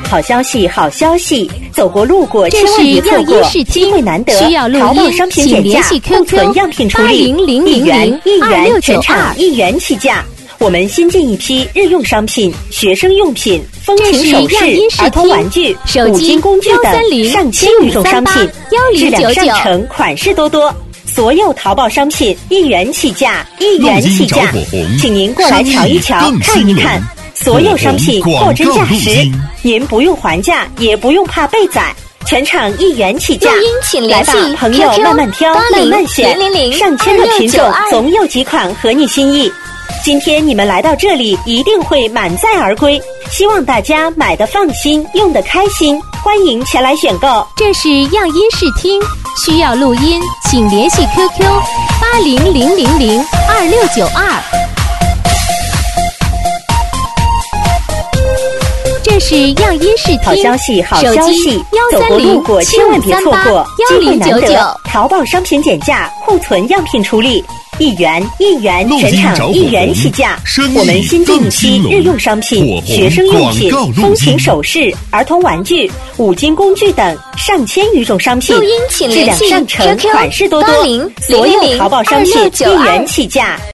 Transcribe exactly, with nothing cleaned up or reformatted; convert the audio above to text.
好消息，好消息！走过路过千万别错过，机会难得。 需要录音， 淘宝商品减价，库存样品处理，一元一元全场一元起价。我们新进一批日用商品、学生用品、风情首饰、儿童玩具、五金工具等上千余种商品，质量上乘，款式多多。所有淘宝商品一元起价，一元起价，请您过来瞧一瞧，看一看。所有商品货真价实，您不用还价，也不用怕被宰，全场一元起价。来吧，朋友，慢慢挑，慢慢选，上千个品种，总有几款合你心意。今天你们来到这里，一定会满载而归。希望大家买得放心，用得开心，欢迎前来选购。 这是样音视听，需要录音，请联系 Q Q 八零零零零二六九二。这是样音视听， 好消息，好消息！走过路过千万别错过，机会难得。淘宝商品减价，库存样品处理。一元一元全场一元起价，我们新进一批日用商品、学生用品、风情首饰、儿童玩具、五金工具等上千余种商品，质量上乘，款式多多，所有淘宝商品一元起价。